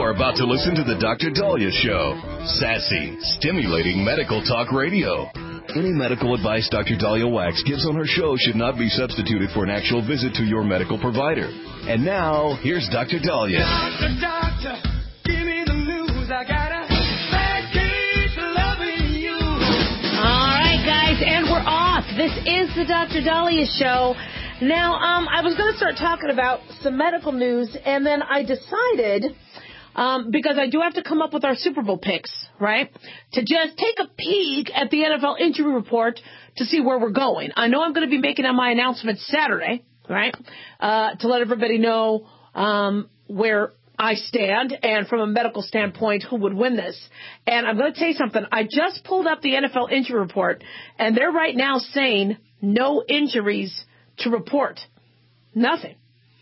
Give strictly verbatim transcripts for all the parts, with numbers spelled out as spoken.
You're about to listen to the Doctor Daliah Show. Sassy, stimulating medical talk radio. Any medical advice Doctor Daliah Wax gives on her show should not be substituted for an actual visit to your medical provider. And now, here's Doctor Daliah. Doctor, doctor, give me the news. I got a bad case of loving you. All right, guys, and we're off. This is the Doctor Daliah Show. Now, um, I was going to start talking about some medical news, and then I decided, um, because I do have to come up with our Super Bowl picks, right, to just take a peek at the N F L injury report to see where we're going. I know I'm going to be making my announcement Saturday, right, uh, to let everybody know um, where I stand, and from a medical standpoint, who would win this. And I'm going to tell you something. I just pulled up the N F L injury report, and they're right now saying no injuries to report. Nothing.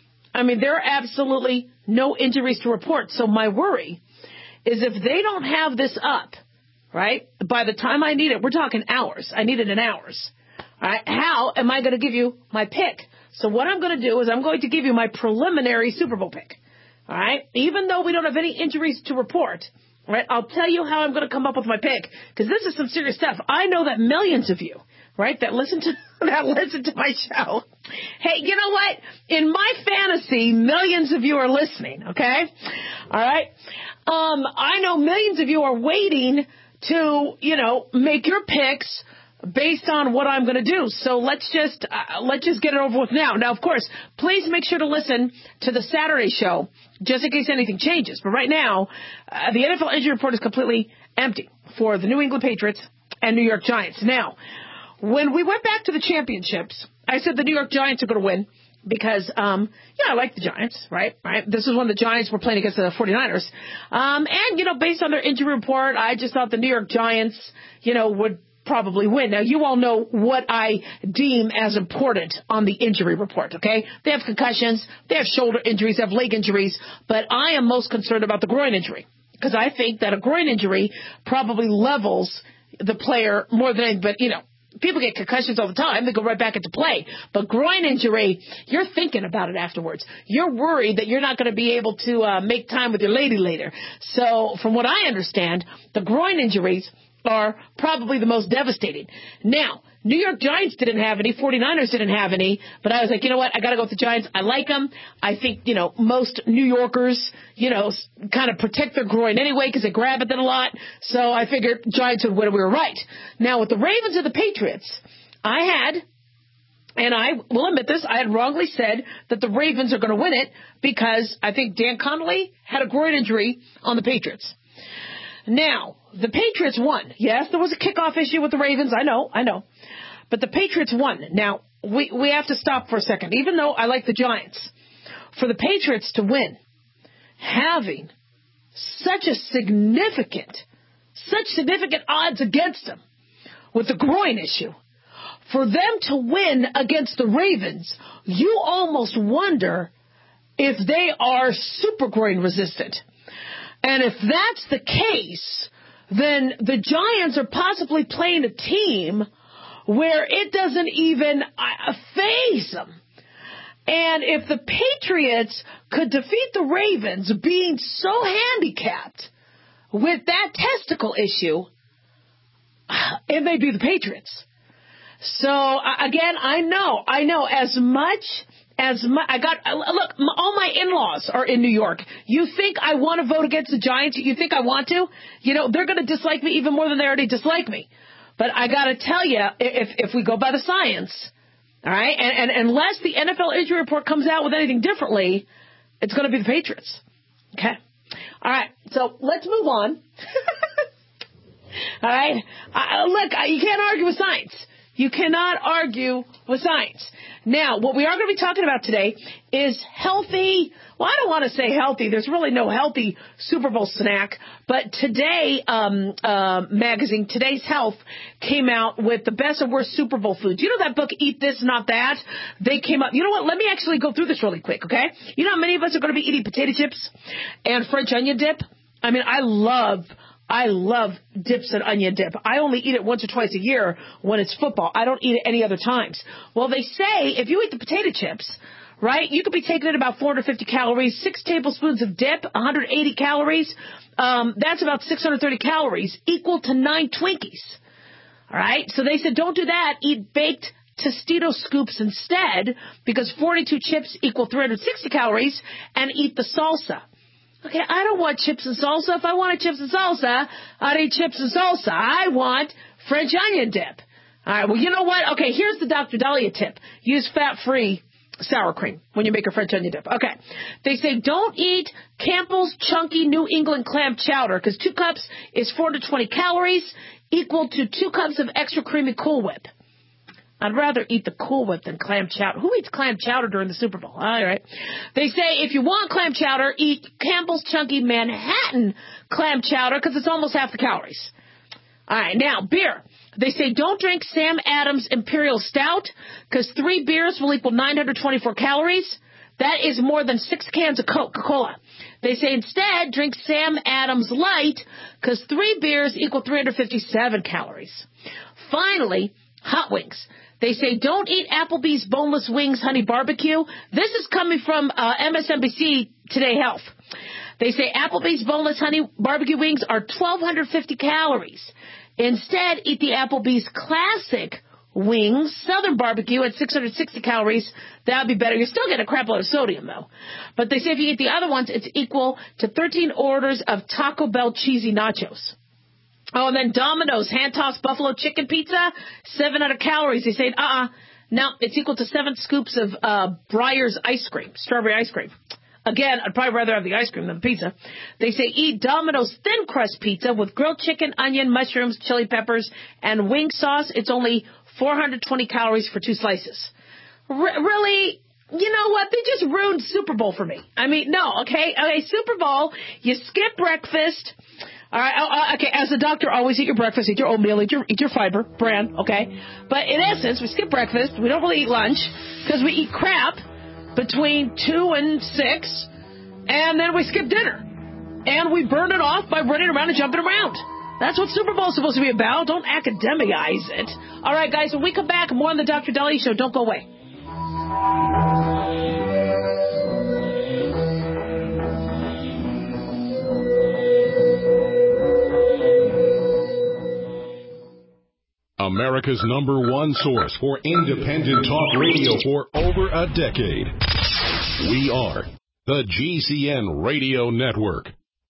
I mean, there are absolutely no injuries to report. So my worry is if they don't have this up, right, by the time I need it, we're talking hours. I need it in hours. All right, how am I going to give you my pick? So what I'm going to do is I'm going to give you my preliminary Super Bowl pick. All right, even though we don't have any injuries to report, right, I'll tell you how I'm going to come up with my pick, because this is some serious stuff. I know that millions of you, right, that listen to that listen to my show. Hey, you know what? In my fantasy, millions of you are listening, okay? All right? Um, I know millions of you are waiting to, you know, make your picks based on what I'm going to do. So let's just uh, let's just get it over with now. Now, of course, please make sure to listen to the Saturday show just in case anything changes. But right now, uh, the N F L injury report is completely empty for the New England Patriots and New York Giants. Now, when we went back to the championships, I said the New York Giants are going to win because, um, yeah, I like the Giants, right? Right. This is when the Giants were playing against the forty-niners. Um, and, you know, based on their injury report, I just thought the New York Giants, you know, would probably win. Now, you all know what I deem as important on the injury report, okay? They have concussions, they have shoulder injuries, they have leg injuries, but I am most concerned about the groin injury because I think that a groin injury probably levels the player more than, but, you know, people get concussions all the time. They go right back into play. But groin injury, you're thinking about it afterwards. You're worried that you're not going to be able to uh, make time with your lady later. So from what I understand, the groin injuries are probably the most devastating. Now, New York Giants didn't have any. forty-niners didn't have any. But I was like, you know what? I got to go with the Giants. I like them. I think, you know, most New Yorkers, you know, kind of protect their groin anyway because they grab it then a lot. So I figured Giants would win, and we were right. Now, with the Ravens and the Patriots, I had, and I will admit this, I had wrongly said that the Ravens are going to win it because I think Dan Connolly had a groin injury on the Patriots. Now, the Patriots won. Yes, there was a kickoff issue with the Ravens. I know, I know. But the Patriots won. Now, we, we have to stop for a second. Even though I like the Giants, for the Patriots to win, having such a significant, such significant odds against them with the groin issue, for them to win against the Ravens, you almost wonder if they are super groin resistant. And if that's the case, then the Giants are possibly playing a team where it doesn't even uh, faze them. And if the Patriots could defeat the Ravens being so handicapped with that testicle issue, it may be the Patriots. So, uh, again, I know, I know as much as my, I got, look, all my in-laws are in New York. You think I want to vote against the Giants? You think I want to? You know, they're going to dislike me even more than they already dislike me. But I got to tell you, if if we go by the science, all right, and, and unless the N F L injury report comes out with anything differently, it's going to be the Patriots. Okay? All right, so let's move on. All right? Uh, look, you can't argue with science. You cannot argue with science. Now, what we are going to be talking about today is healthy. Well, I don't want to say healthy. There's really no healthy Super Bowl snack. But today, um, uh, magazine, Today's Health, came out with the best and worst Super Bowl foods. You know that book, Eat This, Not That? They came up. You know what? Let me actually go through this really quick, okay? You know how many of us are going to be eating potato chips and French onion dip? I mean, I love I love dips and onion dip. I only eat it once or twice a year when it's football. I don't eat it any other times. Well, they say if you eat the potato chips, right? You could be taking in about four hundred fifty calories, six tablespoons of dip, one hundred eighty calories. Um, that's about six hundred thirty calories, equal to nine Twinkies. All right? So they said don't do that. Eat baked Tostito scoops instead, because forty-two chips equal three hundred sixty calories, and eat the salsa. Okay, I don't want chips and salsa. If I wanted chips and salsa, I'd eat chips and salsa. I want French onion dip. All right, well, you know what? Okay, here's the Doctor Dahlia tip. Use fat-free sour cream when you make a French onion dip. Okay, they say don't eat Campbell's Chunky New England Clam Chowder, because two cups is four hundred twenty calories, equal to two cups of extra creamy Cool Whip. I'd rather eat the Cool Whip than clam chowder. Who eats clam chowder during the Super Bowl? All right. They say if you want clam chowder, eat Campbell's Chunky Manhattan Clam Chowder, because it's almost half the calories. All right. Now, beer. They say don't drink Sam Adams Imperial Stout, because three beers will equal nine hundred twenty-four calories. That is more than six cans of Coca-Cola. They say instead drink Sam Adams Light, because three beers equal three hundred fifty-seven calories. Finally, hot wings. They say don't eat Applebee's boneless wings honey barbecue. This is coming from uh, M S N B C Today Health. They say Applebee's boneless honey barbecue wings are twelve fifty calories. Instead, eat the Applebee's classic wings, Southern barbecue, at six hundred sixty calories. That would be better. You're still getting a crap load of sodium, though. But they say if you eat the other ones, it's equal to thirteen orders of Taco Bell cheesy nachos. Oh, and then Domino's hand-tossed buffalo chicken pizza, seven hundred calories. They say, uh-uh, no, it's equal to seven scoops of uh, Breyer's ice cream, strawberry ice cream. Again, I'd probably rather have the ice cream than the pizza. They say eat Domino's thin crust pizza with grilled chicken, onion, mushrooms, chili peppers, and wing sauce. It's only four hundred twenty calories for two slices. R- really? You know what? They just ruined Super Bowl for me. I mean, no, okay? Okay, Super Bowl, you skip breakfast. All right, uh, okay, as a doctor, always eat your breakfast, eat your oatmeal, eat your, eat your fiber, bran, okay? But in essence, we skip breakfast. We don't really eat lunch because we eat crap between two and six, and then we skip dinner. And we burn it off by running around and jumping around. That's what Super Bowl is supposed to be about. Don't academize it. All right, guys, when we come back, more on the Doctor Dahlia Show. Don't go away. America's number one source for independent talk radio for over a decade. We are the G C N Radio Network.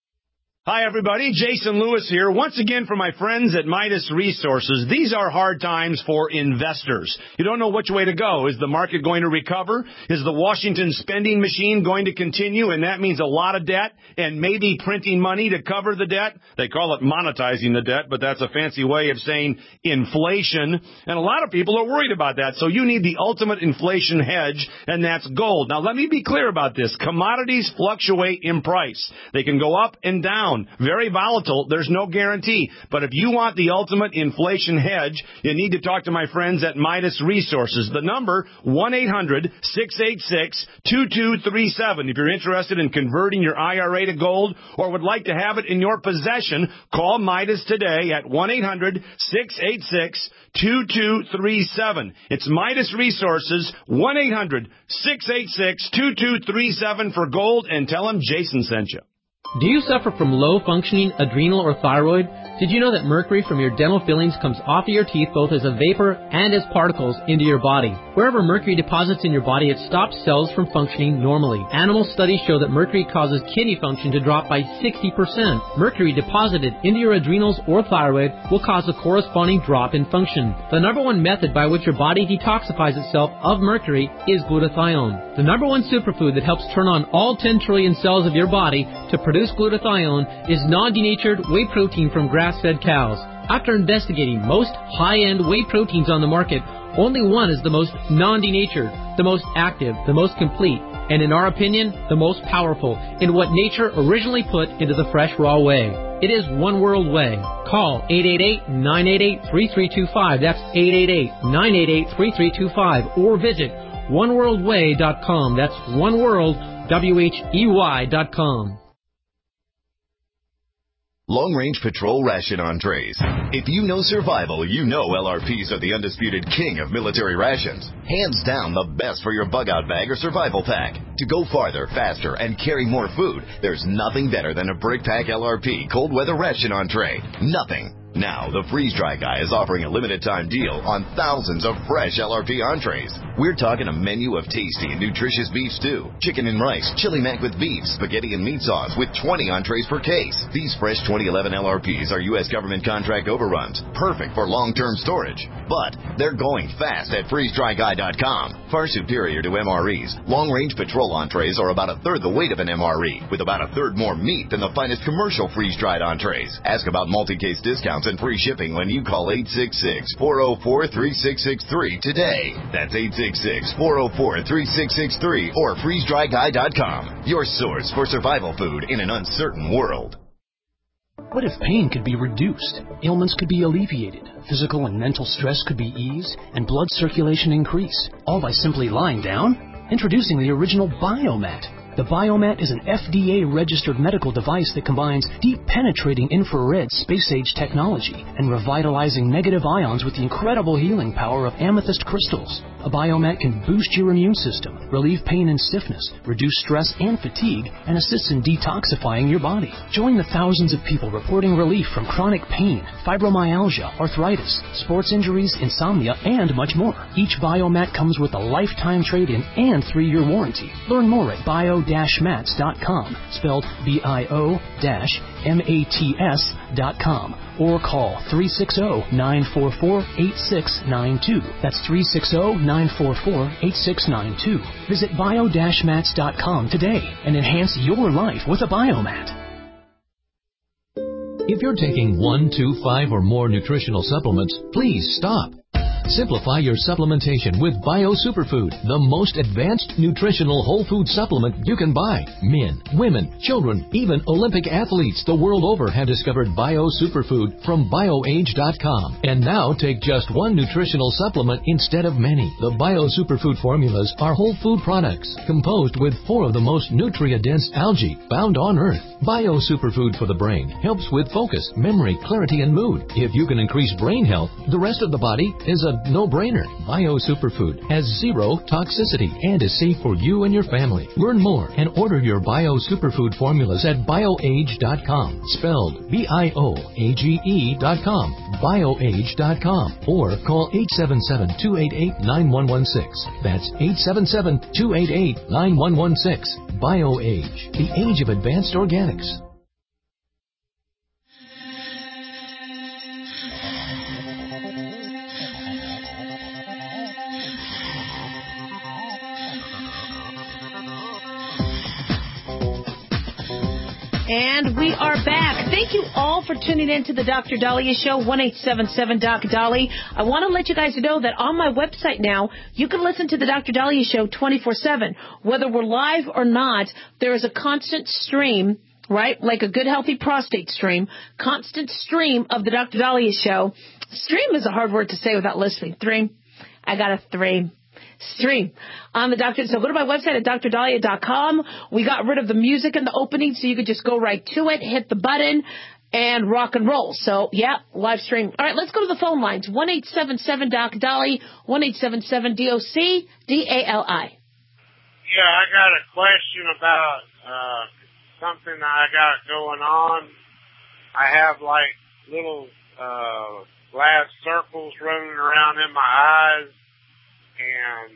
Hi, everybody. Jason Lewis here. Once again for my friends at Midas Resources. These are hard times for investors. You don't know which way to go. Is the market going to recover? Is the Washington spending machine going to continue? And that means a lot of debt and maybe printing money to cover the debt. They call it monetizing the debt, but that's a fancy way of saying inflation. And a lot of people are worried about that. So you need the ultimate inflation hedge, and that's gold. Now, let me be clear about this. Commodities fluctuate in price. They can go up and down. Very volatile. There's no guarantee. But if you want the ultimate inflation hedge, you need to talk to my friends at Midas Resources. The number, one eight hundred six eight six two two three seven. If you're interested in converting your I R A to gold or would like to have it in your possession, call Midas today at one eight hundred six eight six two two three seven. It's Midas Resources, one eight hundred six eight six two two three seven for gold, and tell them Jason sent you. Do you suffer from low-functioning adrenal or thyroid? Did you know that mercury from your dental fillings comes off of your teeth both as a vapor and as particles into your body? Wherever mercury deposits in your body, it stops cells from functioning normally. Animal studies show that mercury causes kidney function to drop by sixty percent. Mercury deposited into your adrenals or thyroid will cause a corresponding drop in function. The number one method by which your body detoxifies itself of mercury is glutathione. The number one superfood that helps turn on all ten trillion cells of your body to produce glutathione is non-denatured whey protein from grass-fed cows. After investigating most high-end whey proteins on the market, only one is the most non-denatured, the most active, the most complete, and in our opinion, the most powerful in what nature originally put into the fresh raw whey. It is One World Whey. Call eight eight eight, nine eight eight, three three two five. That's eight eight eight, nine eight eight, three three two five. Or visit one world whey dot com. That's oneworld, W H E Y dot com. Long Range Patrol Ration Entrees. If you know survival, you know L R Ps are the undisputed king of military rations. Hands down the best for your bug-out bag or survival pack. To go farther, faster, and carry more food, there's nothing better than a Brick Pack L R P Cold Weather Ration Entree. Nothing. Now, the Freeze Dry Guy is offering a limited-time deal on thousands of fresh L R P entrees. We're talking a menu of tasty and nutritious beef stew, chicken and rice, chili mac with beef, spaghetti and meat sauce with twenty entrees per case. These fresh twenty eleven L R Ps are U S government contract overruns, perfect for long-term storage. But they're going fast at freeze dry guy dot com. Far superior to M R Es, long-range patrol entrees are about a third the weight of an M R E, with about a third more meat than the finest commercial freeze-dried entrees. Ask about multi-case discounts and free shipping when you call eight six six, four oh four, three six six three today. That's eight six six, four oh four, three six six three or freeze dry guy dot com. Your source for survival food in an uncertain world. What if pain could be reduced, ailments could be alleviated, physical and mental stress could be eased, and blood circulation increased, all by simply lying down? Introducing the original Biomat. The Biomat is an F D A-registered medical device that combines deep-penetrating infrared space-age technology and revitalizing negative ions with the incredible healing power of amethyst crystals. A Biomat can boost your immune system, relieve pain and stiffness, reduce stress and fatigue, and assists in detoxifying your body. Join the thousands of people reporting relief from chronic pain, fibromyalgia, arthritis, sports injuries, insomnia, and much more. Each Biomat comes with a lifetime trade-in and three-year warranty. Learn more at bio dash mats dot com, spelled B I O M A T S dot com, or call three six zero, nine four four, eight six nine two. That's three six zero, nine four four, eight six nine two. Visit bio dash mats dot com today and enhance your life with a Biomat. If you're taking one, two, five, or more nutritional supplements, please stop. Simplify your supplementation with Bio Superfood, the most advanced nutritional whole food supplement you can buy. Men, women, children, even Olympic athletes the world over have discovered Bio Superfood from bio age dot com. And now take just one nutritional supplement instead of many. The Bio Superfood formulas are whole food products composed with four of the most nutrient-dense algae found on Earth. Bio Superfood for the brain helps with focus, memory, clarity, and mood. If you can increase brain health, the rest of the body is a no-brainer. Bio Superfood has zero toxicity and is safe for you and your family. Learn more and order your Bio Superfood formulas at bio age dot com, spelled B I O A G E dot com, bio age dot com, or call eight seven seven, two eight eight, nine one one six. That's eight seven seven, two eight eight, nine one one six. BioAge, the age of advanced organics. And we are back. Thank you all for tuning in to the Doctor Daliah Show, one eight seven seven Doc Dolly. I want to let you guys know that on my website now, you can listen to the Doctor Daliah Show twenty-four seven. Whether we're live or not, there is a constant stream, right, like a good, healthy prostate stream, constant stream of the Doctor Daliah Show. Stream is a hard word to say without listening. Stream. I got a stream. Stream on the doctor. So go to my website at dr daliah dot com. We got rid of the music in the opening, so you could just go right to it, hit the button, and rock and roll. So, yeah, live stream. All right, let's go to the phone lines. one eight seven seven Doc Dolly, one eight seven seven D O C D A L I. Yeah, I got a question about uh, something that I got going on. I have, like, little uh, glass circles running around in my eyes, and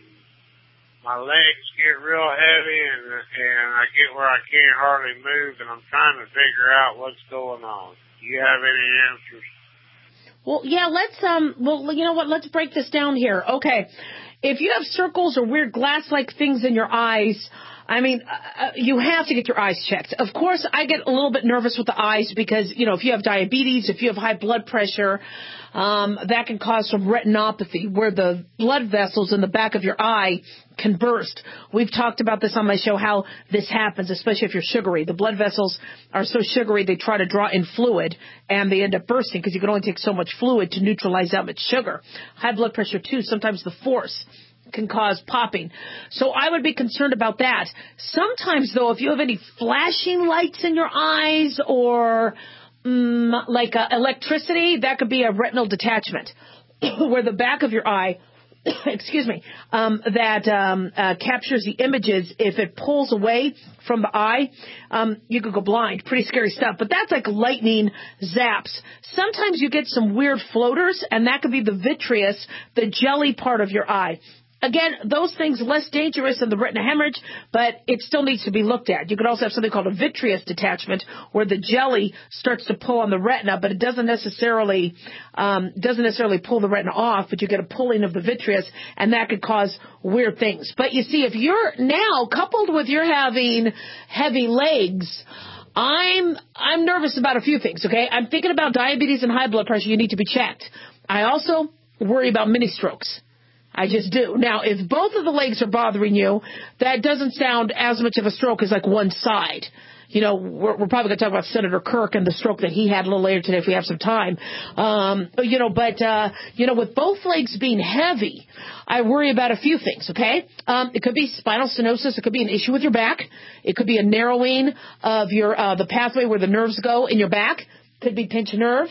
my legs get real heavy, and and I get where I can't hardly move, and I'm trying to figure out what's going on. Do you have any answers? Well, yeah, let's, um, well, you know what, let's break this down here. Okay, if you have circles or weird glass-like things in your eyes, I mean, uh, you have to get your eyes checked. Of course, I get a little bit nervous with the eyes because, you know, if you have diabetes, if you have high blood pressure, um, that can cause some retinopathy where the blood vessels in the back of your eye can burst. We've talked about this on my show, how this happens, especially if you're sugary. The blood vessels are so sugary, they try to draw in fluid, and they end up bursting because you can only take so much fluid to neutralize that much sugar. High blood pressure, too, sometimes the force can cause popping. So I would be concerned about that. Sometimes, though, if you have any flashing lights in your eyes or mm, like uh, electricity, that could be a retinal detachment, where the back of your eye, excuse me, um, that um, uh, captures the images. If it pulls away from the eye, um, you could go blind. Pretty scary stuff. But that's like lightning zaps. Sometimes you get some weird floaters, and that could be the vitreous, the jelly part of your eye. Again, those things less dangerous than the retina hemorrhage, but it still needs to be looked at. You could also have something called a vitreous detachment, where the jelly starts to pull on the retina, but it doesn't necessarily um, doesn't necessarily pull the retina off, but you get a pulling of the vitreous, and that could cause weird things. But you see, if you're now coupled with you're having heavy legs, I'm I'm nervous about a few things. Okay, I'm thinking about diabetes and high blood pressure. You need to be checked. I also worry about mini strokes. I just do. Now, if both of the legs are bothering you, that doesn't sound as much of a stroke as like one side. You know, we're, we're probably going to talk about Senator Kirk and the stroke that he had a little later today if we have some time. Um, you know, but, uh, you know, with both legs being heavy, I worry about a few things, okay? Um, it could be spinal stenosis. It could be an issue with your back. It could be a narrowing of your uh, the pathway where the nerves go in your back. Could be pinched nerve.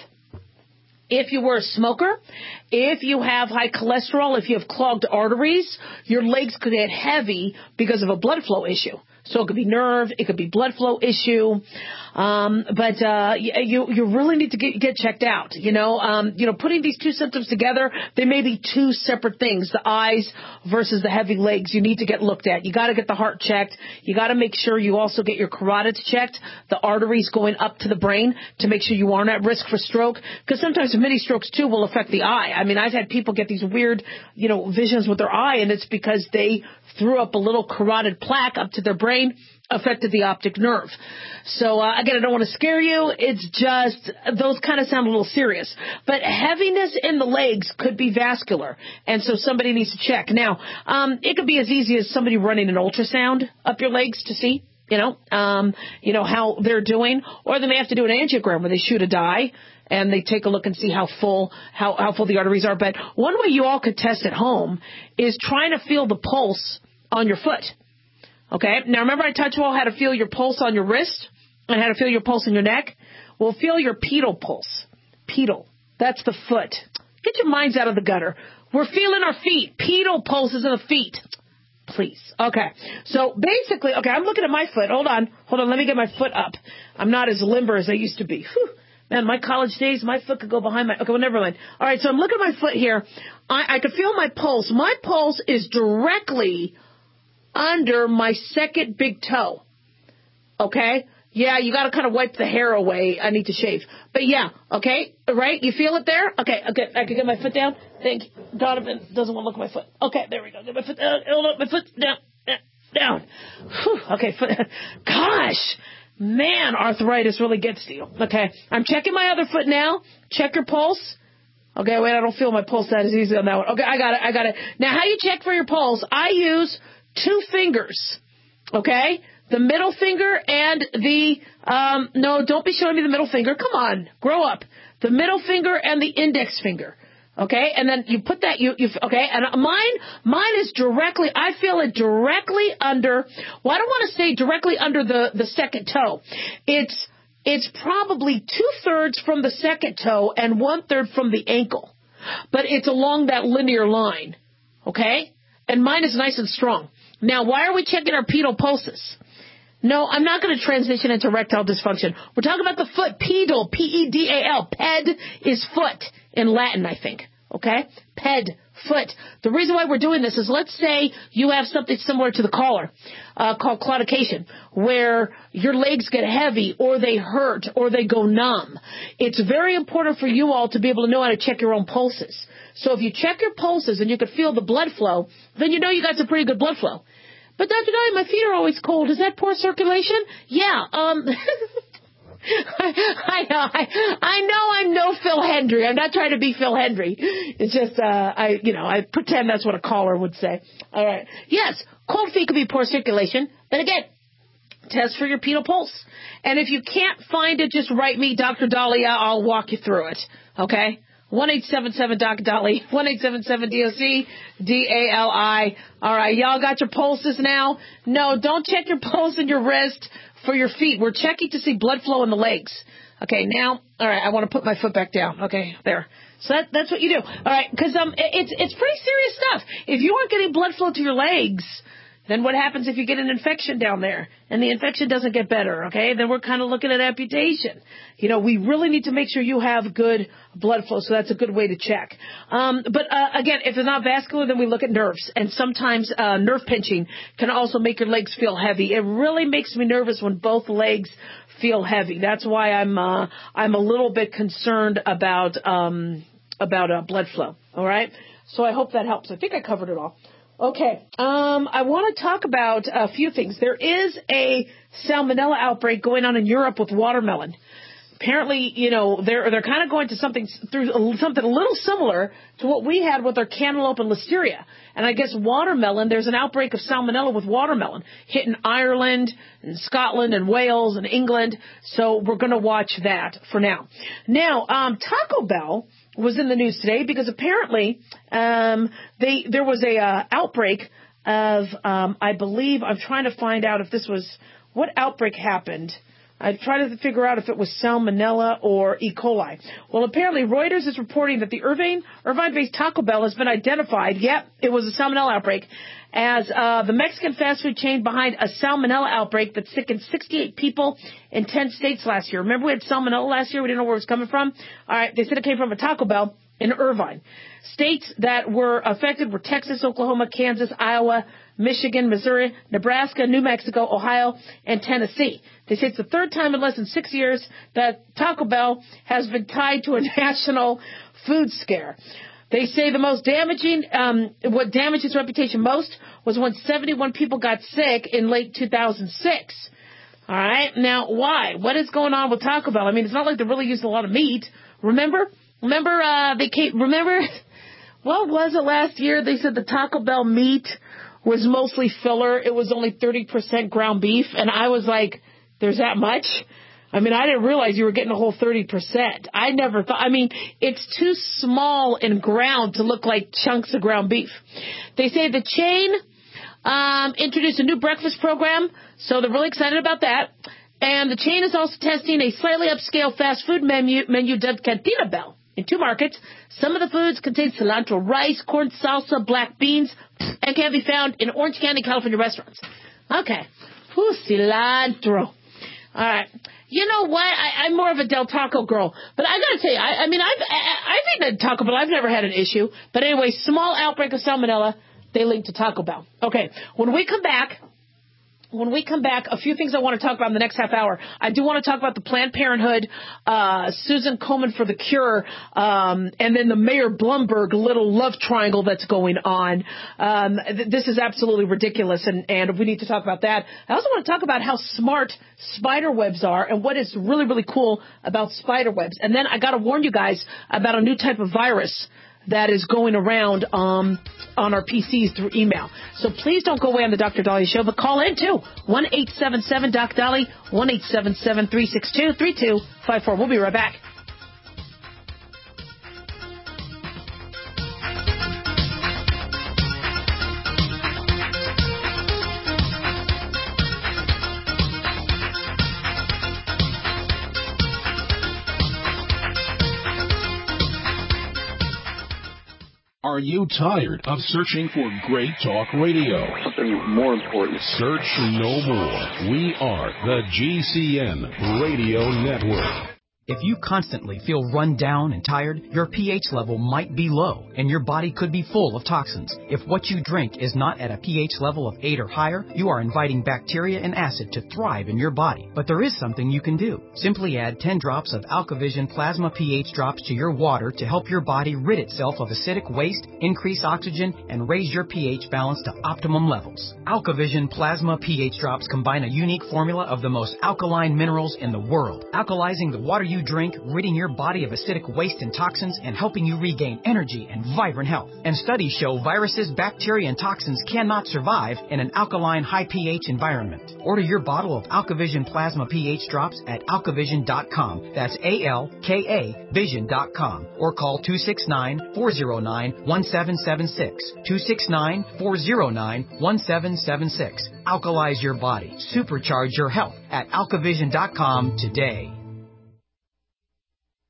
If you were a smoker, if you have high cholesterol, if you have clogged arteries, your legs could get heavy because of a blood flow issue. So it could be nerve, it could be blood flow issue, um, but uh, you you really need to get get checked out. You know, um, you know, putting these two symptoms together, they may be two separate things: the eyes versus the heavy legs. You need to get looked at. You got to get the heart checked. You got to make sure you also get your carotids checked, the arteries going up to the brain, to make sure you aren't at risk for stroke. Because sometimes mini strokes too will affect the eye. I mean, I've had people get these weird, you know, visions with their eye, and it's because they threw up a little carotid plaque up to their brain, affected the optic nerve. So, uh, again, I don't want to scare you. It's just, those kind of sound a little serious. But heaviness in the legs could be vascular, and so somebody needs to check. Now, um, it could be as easy as somebody running an ultrasound up your legs to see, you know, um, you know, how they're doing, or they may have to do an angiogram where they shoot a dye and they take a look and see how full, how, how full the arteries are. But one way you all could test at home is trying to feel the pulse on your foot. Okay. Now remember I taught you all how to feel your pulse on your wrist and how to feel your pulse in your neck? Well, feel your pedal pulse. Pedal. That's the foot. Get your minds out of the gutter. We're feeling our feet. Pedal pulses in the feet. Please. Okay. So basically, okay, I'm looking at my foot. Hold on. Hold on. Let me get my foot up. I'm not as limber as I used to be. Whew. Man, my college days, my foot could go behind my... Okay, well, never mind. All right, so I'm looking at my foot here. I, I could feel my pulse. My pulse is directly under my second big toe. Okay? Yeah, you got to kind of wipe the hair away. I need to shave. But yeah, okay? Right? You feel it there? Okay, okay. I can get my foot down. Thank you. Donovan doesn't want to look at my foot. Okay, there we go. Get my foot down. Hold on, my foot down. Down. Whew, okay, foot. Gosh. Man, arthritis really gets to you. Okay, I'm checking my other foot now. Check your pulse. Okay, wait, I don't feel my pulse that is easy on that one. Okay, I got it, I got it. Now, how you check for your pulse? I use two fingers, okay? The middle finger and the, um, no, don't be showing me the middle finger. Come on, grow up. The middle finger and the index finger. Okay, and then you put that, you, you, okay, and mine, mine is directly, I feel it directly under, well, I don't want to say directly under the, the second toe. It's, it's probably two-thirds from the second toe and one-third from the ankle. But it's along that linear line, okay? And mine is nice and strong. Now, why are we checking our pedal pulses? No, I'm not going to transition into erectile dysfunction. We're talking about the foot, pedal, P E D A L. Ped is foot in Latin, I think. Okay? Ped, foot. The reason why we're doing this is, let's say you have something similar to the collar, uh, called claudication, where your legs get heavy or they hurt or they go numb. It's very important for you all to be able to know how to check your own pulses. So if you check your pulses and you can feel the blood flow, then you know you got some pretty good blood flow. But Doctor Dye, my feet are always cold. Is that poor circulation? Yeah. Um, I, I know. I, I know I'm no Phil Hendry. I'm not trying to be Phil Hendry. It's just, uh, I, you know, I pretend that's what a caller would say. All right. Yes, cold feet could be poor circulation. But again, test for your pedal pulse. And if you can't find it, just write me, Doctor Dahlia. I'll walk you through it. Okay? one eight seven seven D O C D A L I, one eight seven seven D O C D A L I. All right, y'all got your pulses now? No, don't check your pulse in your wrist for your feet. We're checking to see blood flow in the legs. Okay, now, all right, I want to put my foot back down. Okay, there. So that, that's what you do. All right, because um, it's it's pretty serious stuff. If you aren't getting blood flow to your legs, then what happens if you get an infection down there and the infection doesn't get better, okay? Then we're kind of looking at amputation. You know, we really need to make sure you have good blood flow, so that's a good way to check. Um, but, uh, again, if it's not vascular, then we look at nerves. And sometimes uh, nerve pinching can also make your legs feel heavy. It really makes me nervous when both legs feel heavy. That's why I'm uh, I'm a little bit concerned about um, about uh, blood flow, all right? So I hope that helps. I think I covered it all. Okay, um, I want to talk about a few things. There is a salmonella outbreak going on in Europe with watermelon. Apparently, you know, they're they're kind of going to something through something a little similar to what we had with our cantaloupe and listeria. And I guess watermelon, there's an outbreak of salmonella with watermelon hitting Ireland and Scotland and Wales and England. So we're going to watch that for now. Now, um, Taco Bell was in the news today because apparently um, they there was a uh, outbreak of, um, I believe, I'm trying to find out if this was, what outbreak happened. I tried to figure out if it was salmonella or E. coli. Well, apparently Reuters is reporting that the Irvine, Irvine-based Taco Bell has been identified. Yep, it was a salmonella outbreak, as uh, the Mexican fast food chain behind a salmonella outbreak that sickened sixty-eight people in ten states last year. Remember we had salmonella last year? We didn't know where it was coming from. All right, they said it came from a Taco Bell in Irvine. States that were affected were Texas, Oklahoma, Kansas, Iowa, Michigan, Missouri, Nebraska, New Mexico, Ohio, and Tennessee. They say it's the third time in less than six years that Taco Bell has been tied to a national food scare. They say the most damaging, um, what damaged its reputation most was when seventy-one people got sick in late two thousand six. All right. Now, why? What is going on with Taco Bell? I mean, it's not like they're really using a lot of meat. Remember? Remember, uh, they came, remember, what was it last year? They said the Taco Bell meat was mostly filler. It was only thirty percent ground beef. And I was like, there's that much? I mean, I didn't realize you were getting a whole thirty percent. I never thought, I mean, it's too small and ground to look like chunks of ground beef. They say the chain um, introduced a new breakfast program, so they're really excited about that. And the chain is also testing a slightly upscale fast food menu, menu dubbed Cantina Bell in two markets. Some of the foods contain cilantro rice, corn salsa, black beans, and can be found in Orange County, California restaurants. Okay. Ooh, cilantro. All right. You know what? I, I'm more of a Del Taco girl. But I got to tell you, I, I mean, I've, I, I've eaten at Taco Bell. I've never had an issue. But anyway, small outbreak of salmonella, they link to Taco Bell. Okay. When we come back, When we come back, a few things I want to talk about in the next half hour. I do want to talk about the Planned Parenthood, uh, Susan Komen for the Cure, um, and then the Mayor Blumberg little love triangle that's going on. Um, th- this is absolutely ridiculous, and, and we need to talk about that. I also want to talk about how smart spider webs are and what is really, really cool about spider webs. And then I got to warn you guys about a new type of virus that is going around um, on our P Cs through email. So please don't go away on the Doctor Dahlia Show, but call in, too. one eight seven seven Doc Dolly, one eight seven seven, three six two, three two five four. We'll be right back. Are you tired of searching for great talk radio? Something more important. Search no more. We are the G C N Radio Network. If you constantly feel run down and tired, your pH level might be low, and your body could be full of toxins. If what you drink is not at a pH level of eight or higher, you are inviting bacteria and acid to thrive in your body. But there is something you can do. Simply add ten drops of AlkaVision Plasma pH drops to your water to help your body rid itself of acidic waste, increase oxygen, and raise your pH balance to optimum levels. AlkaVision Plasma pH drops combine a unique formula of the most alkaline minerals in the world, alkalizing the water you drink, ridding your body of acidic waste and toxins, and helping you regain energy and vibrant health. And studies show viruses, bacteria, and toxins cannot survive in an alkaline, high pH environment. Order your bottle of AlkaVision Plasma pH drops at alkavision dot com. That's A L K A vision dot com. Or call two six nine, four zero nine, one seven seven six. two six nine, four zero nine, one seven seven six. Alkalize your body. Supercharge your health at alkavision dot com today.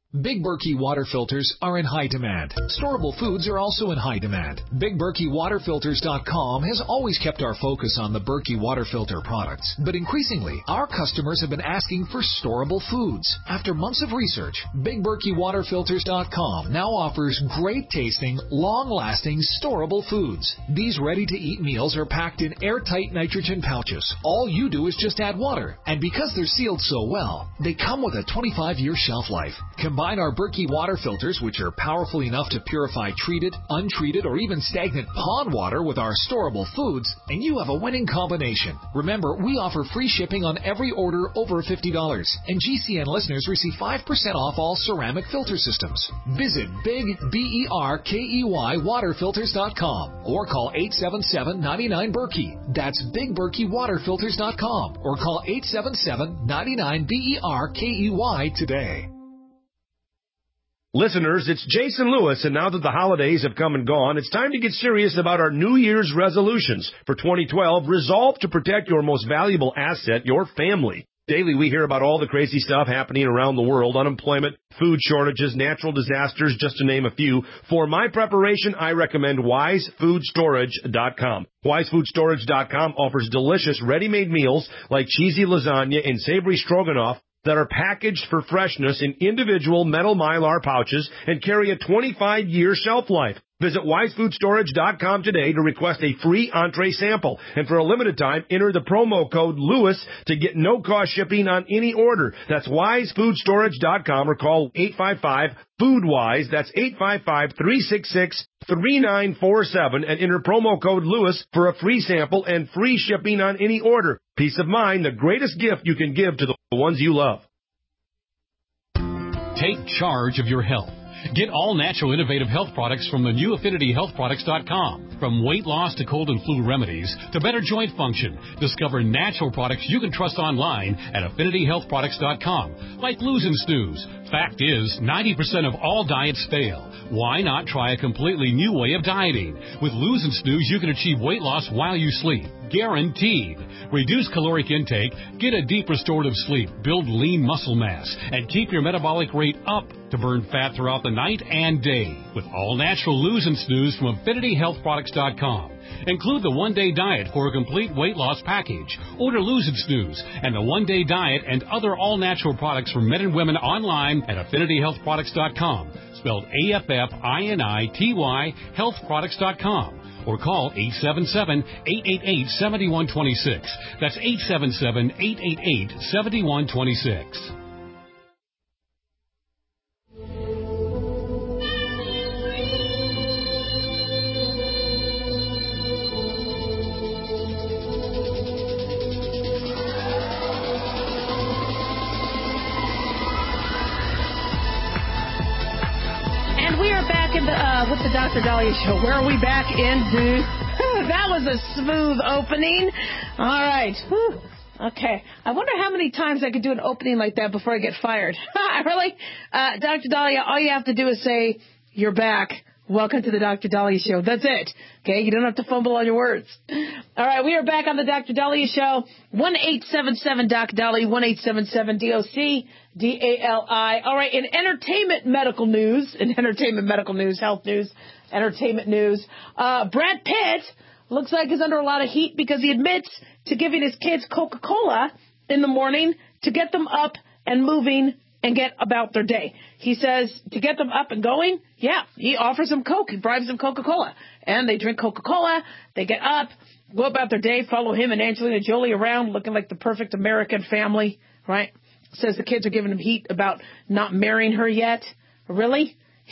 Big Berkey water filters are in high demand. Storable foods are also in high demand. Big Berkey Water Filters dot com has always kept our focus on the Berkey water filter products, but increasingly, our customers have been asking for storable foods. After months of research, Big Berkey Water Filters dot com now offers great-tasting, long-lasting, storable foods. These ready-to-eat meals are packed in airtight nitrogen pouches. All you do is just add water, and because they're sealed so well, they come with a twenty-five year shelf life. Combine our Berkey water filters, which are powerful enough to purify treated, untreated, or even stagnant pond water with our storable foods, and you have a winning combination. Remember, we offer free shipping on every order over fifty dollars, and G C N listeners receive five percent off all ceramic filter systems. Visit Big B E R K E Y Water Filters dot com or call eight seven seven, nine nine, Berkey. That's Big Berkey Water Filters dot com or call eight seven seven, nine nine, B E R K E Y today. Listeners, it's Jason Lewis, and now that the holidays have come and gone, it's time to get serious about our New Year's resolutions. For twenty twelve, resolve to protect your most valuable asset, your family. Daily, we hear about all the crazy stuff happening around the world, unemployment, food shortages, natural disasters, just to name a few. For my preparation, I recommend Wise Food Storage dot com. Wise Food Storage dot com offers delicious ready-made meals like cheesy lasagna and savory stroganoff that are packaged for freshness in individual metal Mylar pouches and carry a twenty-five year shelf life. Visit Wise Food Storage dot com today to request a free entree sample. And for a limited time, enter the promo code LEWIS to get no-cost shipping on any order. That's Wise Food Storage dot com or call eight five five, food wise. That's eight five five, three six six, three nine four seven and enter promo code LEWIS for a free sample and free shipping on any order. Peace of mind, the greatest gift you can give to the ones you love. Take charge of your health. Get all natural innovative health products from the new Affinity Health Products dot com. From weight loss to cold and flu remedies to better joint function, discover natural products you can trust online at Affinity Health Products dot com. Like Lose and Snooze. Fact is, ninety percent of all diets fail. Why not try a completely new way of dieting? With Lose and Snooze, you can achieve weight loss while you sleep. Guaranteed. Reduce caloric intake, get a deep restorative sleep, build lean muscle mass, and keep your metabolic rate up to burn fat throughout the night and day. With all natural Lose and Snooze from Affinity Health Products dot com. Include the one-day diet for a complete weight loss package. Order Lose and Snooze and the one-day diet and other all-natural products for men and women online at Affinity Health Products dot com. Spelled A F F I N I T Y Health Products dot com. Or call eight seven seven, eight eight eight, seven one two six. That's eight seven seven, eight eight eight, seven one two six. Uh, with the Doctor Dahlia Show. Where are we back into? That was a smooth opening. All right. Whew. Okay. I wonder how many times I could do an opening like that before I get fired. Really? Uh, Doctor Dahlia, all you have to do is say, you're back. Welcome to the Doctor Dahlia Show. That's it. Okay? You don't have to fumble on your words. All right. We are back on the Doctor Dahlia Show. one eight seven seven, D O C, Dahlia, one eight seven seven, D O C, D A L I. All right. In entertainment medical news, in entertainment medical news, health news, entertainment news, uh, Brad Pitt looks like he's under a lot of heat because he admits to giving his kids Coca-Cola in the morning to get them up and moving and get about their day. He says to get them up and going, yeah, he offers them Coke. He bribes them Coca-Cola. And they drink Coca-Cola. They get up, go about their day, follow him and Angelina Jolie around looking like the perfect American family, right? Says the kids are giving him heat about not marrying her yet. Really?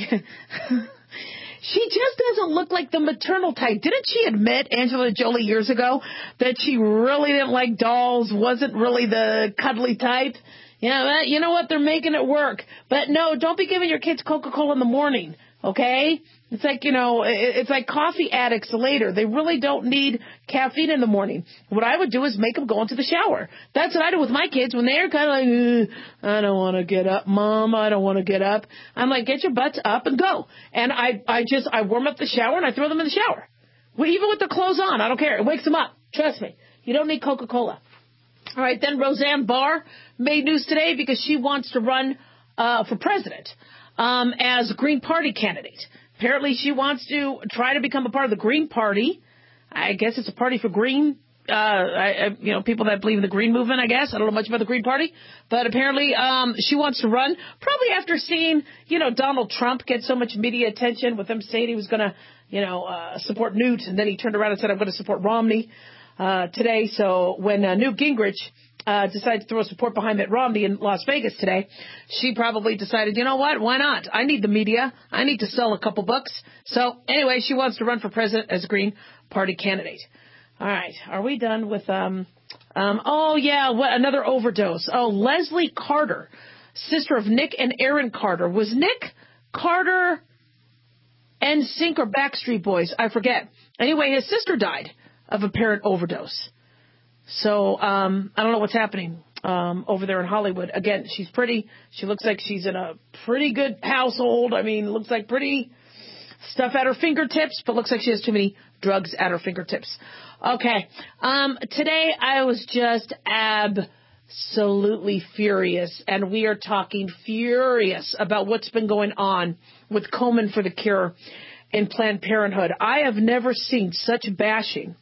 She just doesn't look like the maternal type. Didn't she admit, Angelina Jolie, years ago, that she really didn't like dolls, wasn't really the cuddly type? Yeah, you know what? They're making it work. But no, don't be giving your kids Coca-Cola in the morning, okay? It's like, you know, it's like coffee addicts later. They really don't need caffeine in the morning. What I would do is make them go into the shower. That's what I do with my kids when they're kind of like, I don't want to get up, Mom. I don't want to get up. I'm like, get your butts up and go. And I, I just, I warm up the shower and I throw them in the shower. Well, even with the clothes on, I don't care. It wakes them up. Trust me. You don't need Coca-Cola. All right, then Roseanne Barr made news today because she wants to run uh, for president um, as a Green Party candidate. Apparently she wants to try to become a part of the Green Party. I guess it's a party for green, uh, I, you know, people that believe in the green movement, I guess. I don't know much about the Green Party. But apparently um, she wants to run, probably after seeing, you know, Donald Trump get so much media attention with him saying he was going to, you know, uh, support Newt. And then he turned around and said, I'm going to support Romney uh, today. So when uh, Newt Gingrich uh, decided to throw support behind Mitt Romney in Las Vegas today, she probably decided, you know what, why not? I need the media. I need to sell a couple books. So anyway, she wants to run for president as a Green Party candidate. All right. Are we done with, um, um, oh, yeah, what, another overdose. Oh, Leslie Carter, sister of Nick and Aaron Carter. Was Nick Carter N Sync or Backstreet Boys? I forget. Anyway, his sister died of apparent overdose. So um, I don't know what's happening um, over there in Hollywood. Again, she's pretty. She looks like she's in a pretty good household. I mean, looks like pretty stuff at her fingertips, but looks like she has too many drugs at her fingertips. Okay. Um, today I was just absolutely furious, and we are talking furious about what's been going on with Komen for the Cure and Planned Parenthood. I have never seen such bashing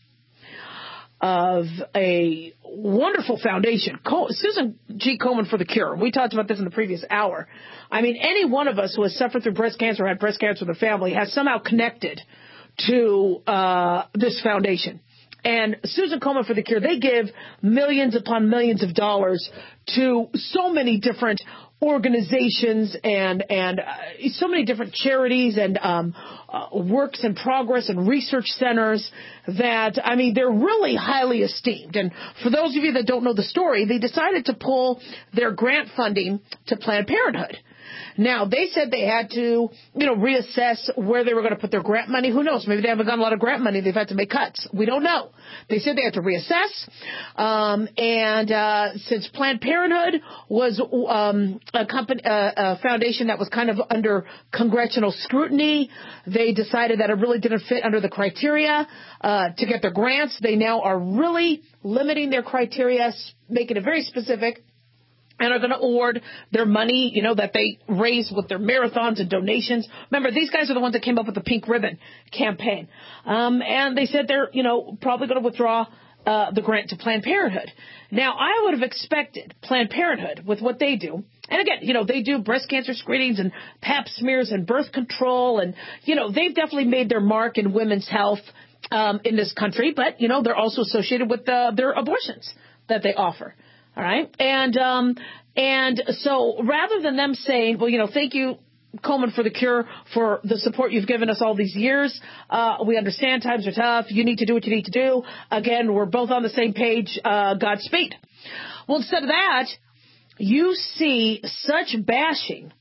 of a wonderful foundation, Susan G. Komen for the Cure. We talked about this in the previous hour. I mean, any one of us who has suffered through breast cancer or had breast cancer in the family has somehow connected to uh, this foundation. And Susan Komen for the Cure, they give millions upon millions of dollars to so many different organizations and and uh, so many different charities and um, uh, works in progress and research centers that, I mean, they're really highly esteemed. And for those of you that don't know the story, they decided to pull their grant funding to Planned Parenthood. Now, they said they had to, you know, reassess where they were going to put their grant money. Who knows? Maybe they haven't gotten a lot of grant money. They've had to make cuts. We don't know. They said they had to reassess. Um, and uh, since Planned Parenthood was um, a company, uh, a foundation that was kind of under congressional scrutiny, they decided that it really didn't fit under the criteria uh, to get their grants. They now are really limiting their criteria, making it very specific, and are going to award their money, you know, that they raise with their marathons and donations. Remember, these guys are the ones that came up with the Pink Ribbon campaign. Um, and they said they're, you know, probably going to withdraw uh, the grant to Planned Parenthood. Now, I would have expected Planned Parenthood, with what they do, and again, you know, they do breast cancer screenings and pap smears and birth control, and, you know, they've definitely made their mark in women's health um, in this country, but, you know, they're also associated with uh, their abortions that they offer. All right. And um, and so rather than them saying, well, you know, thank you, Komen for the Cure, for the support you've given us all these years. Uh, we understand times are tough. You need to do what you need to do. Again, we're both on the same page. Uh, Godspeed. Well, instead of that, you see such bashing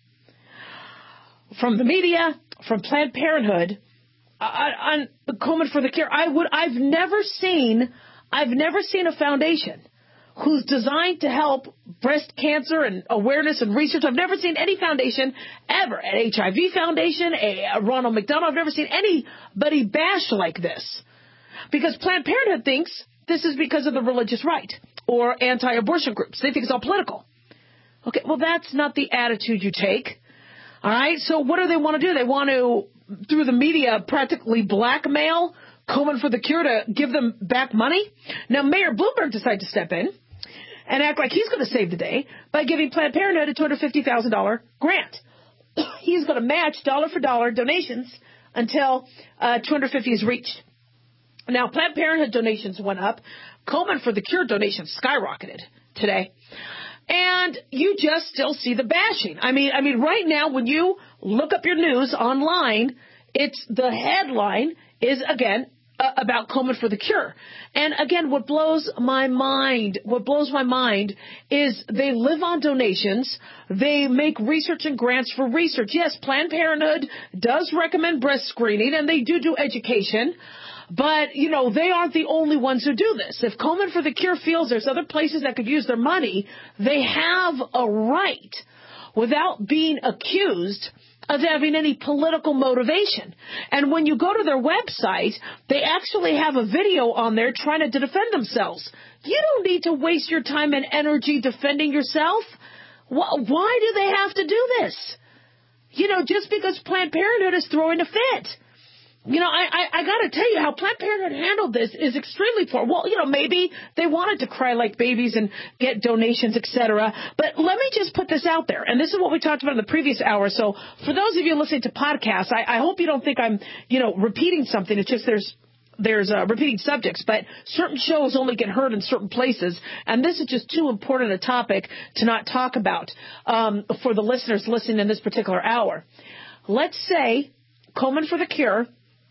from the media, from Planned Parenthood, on, on Komen for the Cure. I would, I've never seen, I've never seen a foundation who's designed to help breast cancer and awareness and research. I've never seen any foundation ever, an H I V foundation, a, a Ronald McDonald. I've never seen anybody bash like this. Because Planned Parenthood thinks this is because of the religious right or anti-abortion groups. They think it's all political. Okay, well, that's not the attitude you take. All right, so what do they want to do? They want to, through the media, practically blackmail Komen for the Cure to give them back money. Now, Mayor Bloomberg decided to step in and act like he's going to save the day by giving Planned Parenthood a two hundred fifty thousand dollars grant. He's going to match dollar for dollar donations until uh, two hundred fifty is reached. Now, Planned Parenthood donations went up. Komen for the Cure donations skyrocketed today. And you just still see the bashing. I mean, I mean, right now, when you look up your news online, it's the headline is, again, uh, about Komen for the Cure. And again, what blows my mind, what blows my mind is they live on donations. They make research and grants for research. Yes, Planned Parenthood does recommend breast screening, and they do do education. But, you know, they aren't the only ones who do this. If Komen for the Cure feels there's other places that could use their money, they have a right, without being accused of having any political motivation. And when you go to their website, they actually have a video on there trying to defend themselves. You don't need to waste your time and energy defending yourself. Why do they have to do this? You know, just because Planned Parenthood is throwing a fit. You know, I, I, I got to tell you how Planned Parenthood handled this is extremely poor. Well, you know, maybe they wanted to cry like babies and get donations, et cetera. But let me just put this out there. And this is what we talked about in the previous hour. So for those of you listening to podcasts, I, I hope you don't think I'm, you know, repeating something. It's just there's there's uh, repeating subjects. But certain shows only get heard in certain places. And this is just too important a topic to not talk about um, for the listeners listening in this particular hour. Let's say Komen for the Cure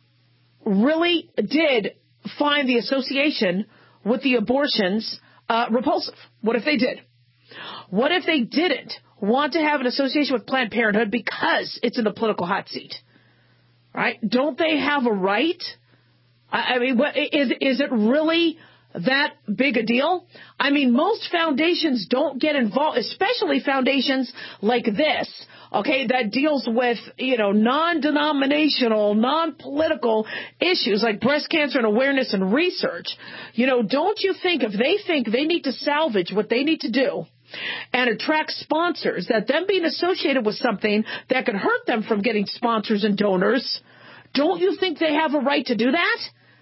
really did find the association with the abortions uh, repulsive. What if they did? What if they didn't want to have an association with Planned Parenthood because it's in the political hot seat? Right? Don't they have a right? I, I mean, what, is, is it really that big a deal? I mean, most foundations don't get involved, especially foundations like this, okay, that deals with, you know, non-denominational, non-political issues like breast cancer and awareness and research. You know, don't you think if they think they need to salvage what they need to do and attract sponsors, that them being associated with something that could hurt them from getting sponsors and donors, don't you think they have a right to do that?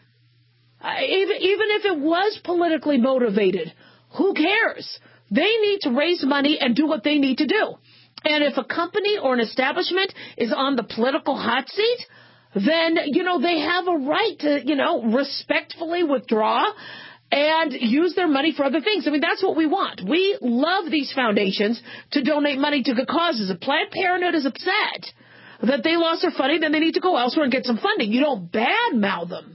Uh, even, even if it was politically motivated, who cares? They need to raise money and do what they need to do. And if a company or an establishment is on the political hot seat, then, you know, they have a right to, you know, respectfully withdraw and use their money for other things. I mean, that's what we want. We love these foundations to donate money to good causes. If Planned Parenthood is upset that they lost their funding, then they need to go elsewhere and get some funding. You don't badmouth them.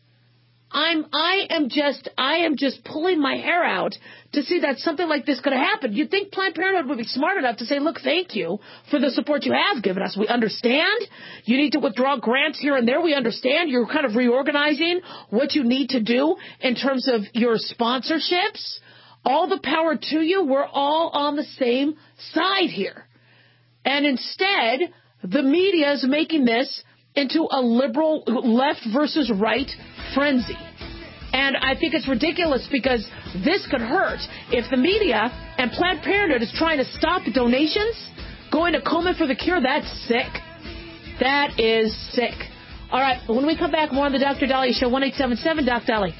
I'm, I am just, I am just pulling my hair out to see that something like this could have happened. You'd think Planned Parenthood would be smart enough to say, look, thank you for the support you have given us. We understand you need to withdraw grants here and there. We understand you're kind of reorganizing what you need to do in terms of your sponsorships. All the power to you. We're all on the same side here. And instead, the media is making this into a liberal left versus right frenzy. And I think it's ridiculous because this could hurt. If the media and Planned Parenthood is trying to stop donations going to Komen for the Cure, that's sick. That is sick. All right, when we come back, more on the Doctor Daliah Show, one eight seven seven, Doc Dolly.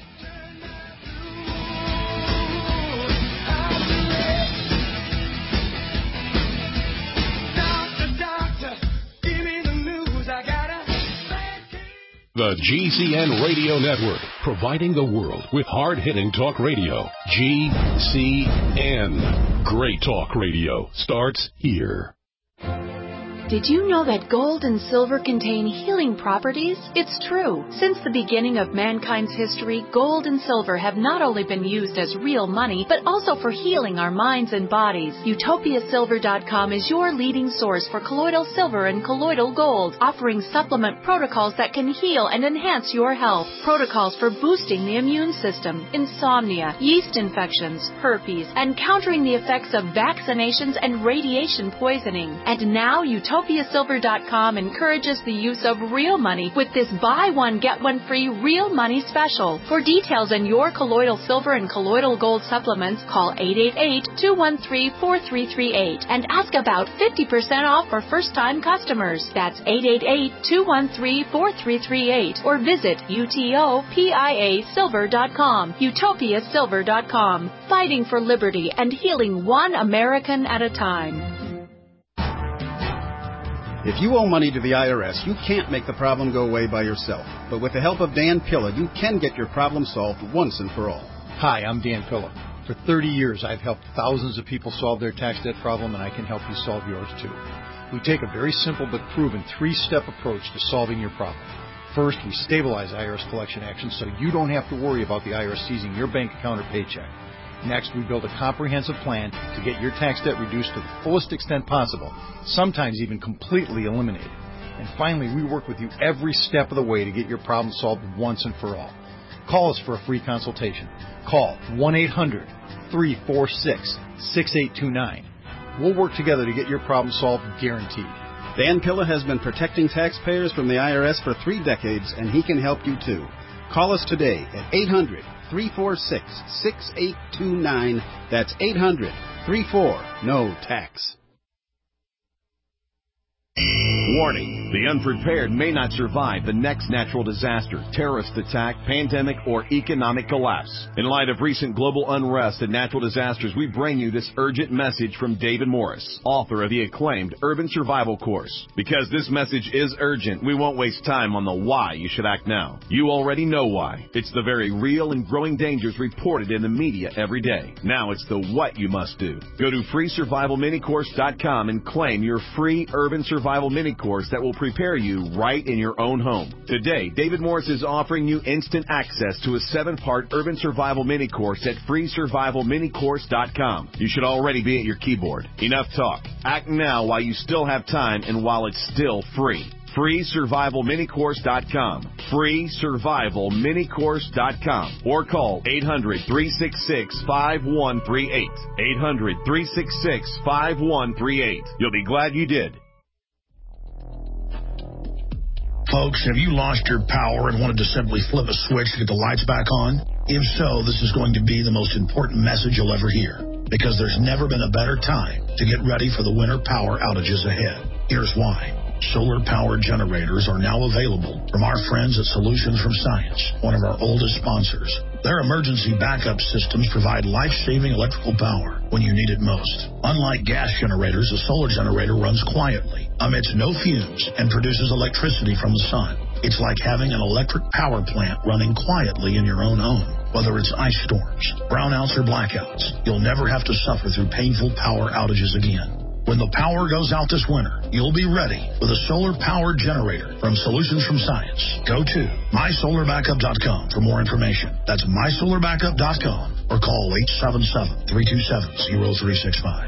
The G C N Radio Network, providing the world with hard-hitting talk radio. G C N. Great talk radio starts here. Did you know that gold and silver contain healing properties? It's true. Since the beginning of mankind's history, gold and silver have not only been used as real money, but also for healing our minds and bodies. Utopia Silver dot com is your leading source for colloidal silver and colloidal gold, offering supplement protocols that can heal and enhance your health. Protocols for boosting the immune system, insomnia, yeast infections, herpes, and countering the effects of vaccinations and radiation poisoning. And now Utopia Utopia Silver dot com encourages the use of real money with this buy one, get one free real money special. For details on your colloidal silver and colloidal gold supplements, call eight eight eight, two one three, four three three eight and ask about fifty percent off for first-time customers. That's eight eight eight, two one three, four three three eight or visit Utopia Silver dot com. Utopia Silver dot com. Fighting for liberty and healing one American at a time. If you owe money to the I R S, you can't make the problem go away by yourself. But with the help of Dan Pilla, you can get your problem solved once and for all. Hi, I'm Dan Pilla. For thirty years, I've helped thousands of people solve their tax debt problem, and I can help you solve yours too. We take a very simple but proven three-step approach to solving your problem. First, we stabilize I R S collection actions so you don't have to worry about the I R S seizing your bank account or paycheck. Next, we build a comprehensive plan to get your tax debt reduced to the fullest extent possible, sometimes even completely eliminated. And finally, we work with you every step of the way to get your problem solved once and for all. Call us for a free consultation. Call one eight hundred, three four six, six eight two nine. We'll work together to get your problem solved, guaranteed. Dan Pilla has been protecting taxpayers from the I R S for three decades, and he can help you too. Call us today at eight hundred, three four six, six eight two nine. That's eight hundred, three four, N O T A X. Warning, the unprepared may not survive the next natural disaster, terrorist attack, pandemic, or economic collapse. In light of recent global unrest and natural disasters, we bring you this urgent message from David Morris, author of the acclaimed Urban Survival Course. Because this message is urgent, we won't waste time on the why you should act now. You already know why. It's the very real and growing dangers reported in the media every day. Now it's the what you must do. Go to free survival mini course dot com and claim your free Urban Survival Mini Course that will prepare you right in your own home. Today, David Morris is offering you instant access to a seven-part Urban Survival Mini Course at free survival mini course dot com. You should already be at your keyboard. Enough talk. Act now while you still have time and while it's still free. free survival mini course dot com. free survival mini course dot com. Or call eight hundred, three six six, five one three eight. eight hundred, three six six, five one three eight. You'll be glad you did. Folks, have you lost your power and wanted to simply flip a switch to get the lights back on? If so, this is going to be the most important message you'll ever hear, because there's never been a better time to get ready for the winter power outages ahead. Here's why. Solar-powered generators are now available from our friends at Solutions from Science, one of our oldest sponsors. Their emergency backup systems provide life-saving electrical power when you need it most. Unlike gas generators, a solar generator runs quietly, emits no fumes, and produces electricity from the sun. It's like having an electric power plant running quietly in your own home. Whether it's ice storms, brownouts, or blackouts, you'll never have to suffer through painful power outages again. When the power goes out this winter, you'll be ready with a solar-powered generator from Solutions from Science. Go to my solar backup dot com for more information. That's my solar backup dot com or call eight seven seven, three two seven, zero three six five.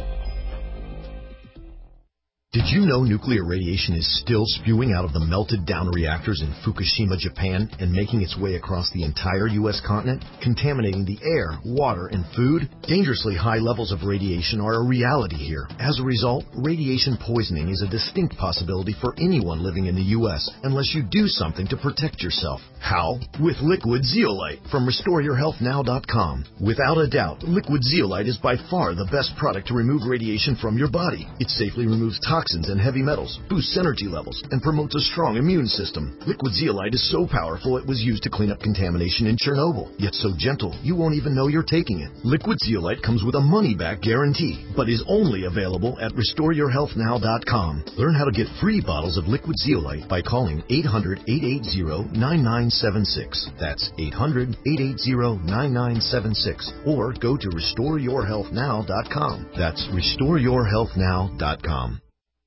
Did you know nuclear radiation is still spewing out of the melted-down reactors in Fukushima, Japan, and making its way across the entire U S continent, contaminating the air, water, and food? Dangerously high levels of radiation are a reality here. As a result, radiation poisoning is a distinct possibility for anyone living in the U S unless you do something to protect yourself. How? With Liquid Zeolite from restore your health now dot com. Without a doubt, Liquid Zeolite is by far the best product to remove radiation from your body. It safely removes toxins toxins and heavy metals, boosts energy levels, and promotes a strong immune system. Liquid Zeolite is so powerful it was used to clean up contamination in Chernobyl, yet so gentle you won't even know you're taking it. Liquid Zeolite comes with a money-back guarantee, but is only available at restore your health now dot com. Learn how to get free bottles of Liquid Zeolite by calling eight hundred, eight eight zero, nine nine seven six. That's eight hundred, eight eight zero, nine nine seven six. Or go to restore your health now dot com. That's restore your health now dot com.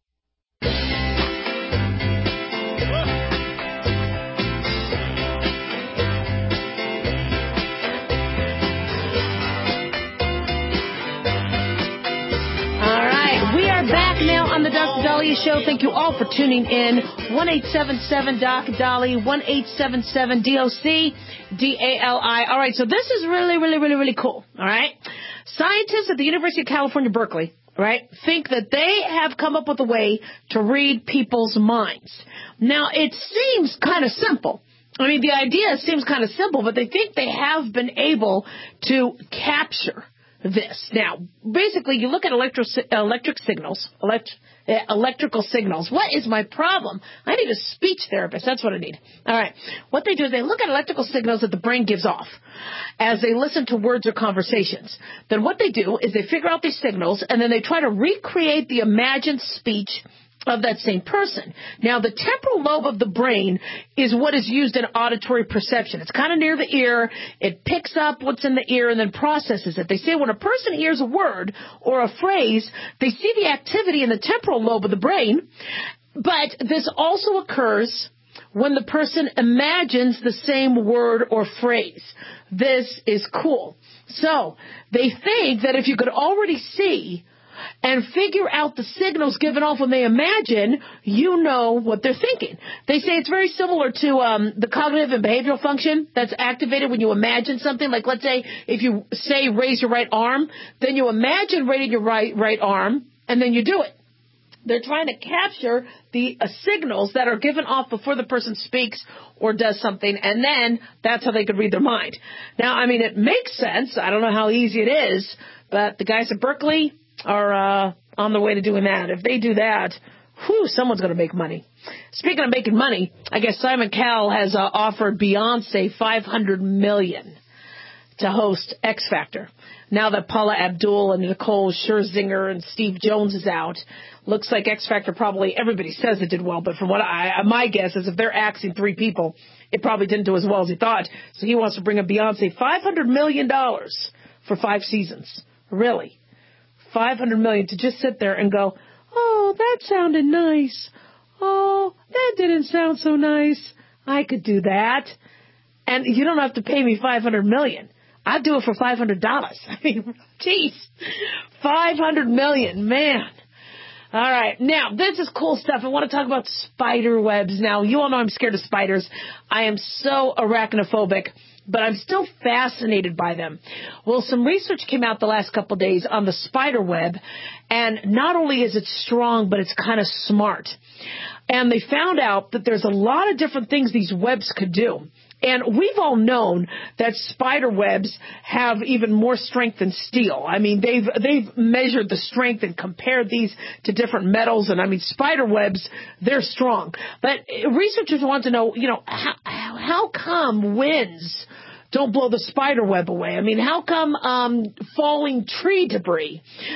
Back now on the Doctor Dahlia Show. Thank you all for tuning in. one eight seven seven D O C Dali, one eight seven seven D O C D A L I. All right, so this is really, really, really, really cool. All right. Scientists at the University of California, Berkeley, right, think that they have come up with a way to read people's minds. Now, it seems kind of simple. I mean, the idea seems kind of simple, but they think they have been able to capture this. Now, basically, you look at electro, electric signals, elect, uh, electrical signals. What is my problem? I need a speech therapist. That's what I need. All right. What they do is they look at electrical signals that the brain gives off as they listen to words or conversations. Then what they do is they figure out these signals, and then they try to recreate the imagined speech of that same person. Now, the temporal lobe of the brain is what is used in auditory perception. It's kind of near the ear. It picks up what's in the ear and then processes it. They say when a person hears a word or a phrase, they see the activity in the temporal lobe of the brain, but this also occurs when the person imagines the same word or phrase. This is cool. So, they think that if you could already see and figure out the signals given off when they imagine, you know what they're thinking. They say it's very similar to um, the cognitive and behavioral function that's activated when you imagine something. Like, let's say if you say raise your right arm, then you imagine raising your right right arm, and then you do it. They're trying to capture the uh, signals that are given off before the person speaks or does something, and then that's how they could read their mind. Now, I mean, it makes sense. I don't know how easy it is But the guys at Berkeley are uh, on the way to doing that. If they do that, whew, someone's going to make money. Speaking of making money, I guess Simon Cowell has uh, offered Beyonce five hundred million dollars to host X Factor. Now that Paula Abdul and Nicole Scherzinger and Steve Jones is out, looks like X Factor probably, everybody says it did well, but from what I, my guess is if they're axing three people, it probably didn't do as well as he thought. So he wants to bring a Beyonce five hundred million dollars for five seasons. Really? five hundred million dollars to just sit there and go, oh, that sounded nice. Oh, that didn't sound so nice. I could do that. And you don't have to pay me five hundred million dollars. I'd do it for five hundred dollars. I mean, geez, five hundred million dollars, man. All right. Now, this is cool stuff. I want to talk about spider webs. Now, you all know I'm scared of spiders. I am so arachnophobic, but I'm still fascinated by them. Well, some research came out the last couple of days on the spider web, and not only is it strong, but it's kind of smart. And they found out that there's a lot of different things these webs could do. And we've all known that spider webs have even more strength than steel. I mean, they've they've measured the strength and compared these to different metals. And, I mean, spider webs, they're strong. But researchers want to know, you know, how, how come winds don't blow the spider web away? I mean, how come um, falling tree debris,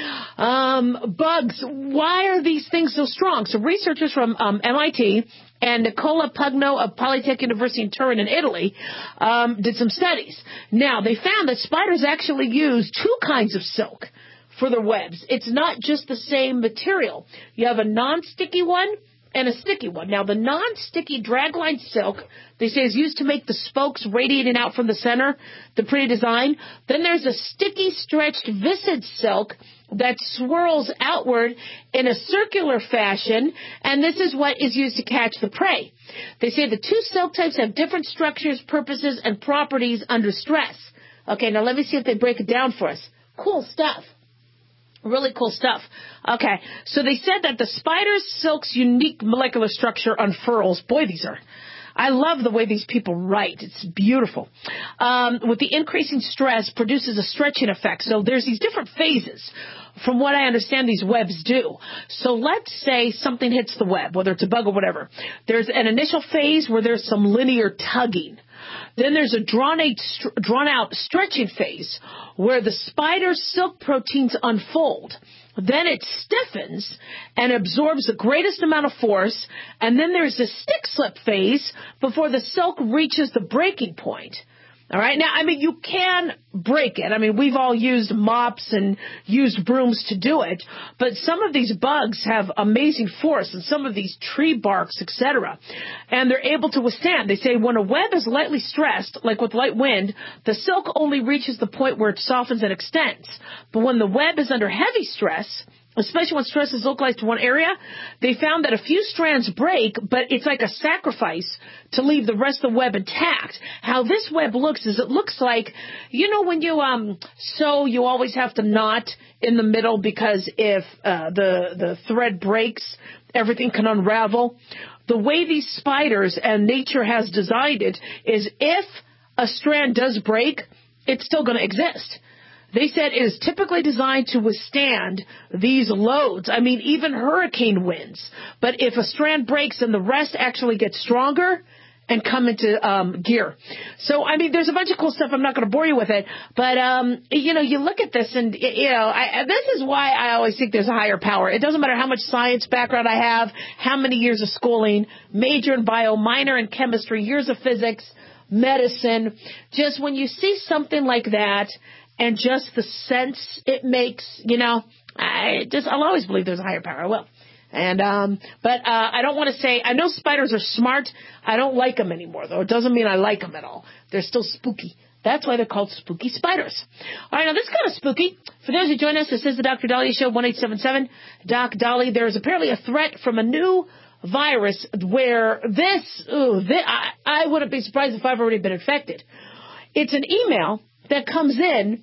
um, bugs, why are these things so strong? So researchers from um, M I T and Nicola Pugno of Polytech University in Turin in Italy um, did some studies. Now, they found that spiders actually use two kinds of silk for their webs. It's not just the same material. You have a non-sticky one and a sticky one. Now, the non-sticky dragline silk, they say, is used to make the spokes radiating out from the center, the pretty design. Then there's a sticky, stretched viscid silk that swirls outward in a circular fashion, and this is what is used to catch the prey. They say the two silk types have different structures, purposes, and properties under stress. Okay, now let me see if they break it down for us. Cool stuff. Really cool stuff. Okay, so they said that the spider silk's unique molecular structure unfurls. Boy, these are... I love the way these people write. It's beautiful. Um, with the increasing stress, produces a stretching effect. So there's these different phases. From what I understand, these webs do. So let's say something hits the web, whether it's a bug or whatever. There's an initial phase where there's some linear tugging. Then there's a drawn out, drawn out stretching phase where the spider's silk proteins unfold. Then it stiffens and absorbs the greatest amount of force, and then there's a stick slip phase before the silk reaches the breaking point. All right. Now, I mean, you can break it. I mean, we've all used mops and used brooms to do it, but some of these bugs have amazing force, and some of these tree barks, et cetera, and they're able to withstand. They say when a web is lightly stressed, like with light wind, the silk only reaches the point where it softens and extends. But when the web is under heavy stress, especially when stress is localized to one area, they found that a few strands break, but it's like a sacrifice to leave the rest of the web intact. How this web looks is it looks like, you know, when you um sew, you always have to knot in the middle because if uh, the, the thread breaks, everything can unravel. The way these spiders and nature has designed it is if a strand does break, it's still going to exist. They said it is typically designed to withstand these loads. I mean, even hurricane winds. But if a strand breaks, then the rest actually gets stronger and come into um, gear. So, I mean, there's a bunch of cool stuff. I'm not going to bore you with it. But, um, you know, you look at this and, you know, I, this is why I always think there's a higher power. It doesn't matter how much science background I have, how many years of schooling, major in bio, minor in chemistry, years of physics, medicine. Just when you see something like that, and just the sense it makes, you know, I just, I'll always believe there's a higher power. I will. And, um, but, uh, I don't want to say, I know spiders are smart. I don't like them anymore, though. It doesn't mean I like them at all. They're still spooky. That's why they're called spooky spiders. All right, now this is kind of spooky. For those who join us, this is the Doctor Dahlia Show, one eight seven seven, Doc Dolly. There is apparently a threat from a new virus where this, ooh, this I, I wouldn't be surprised if I've already been infected. It's an email that comes in,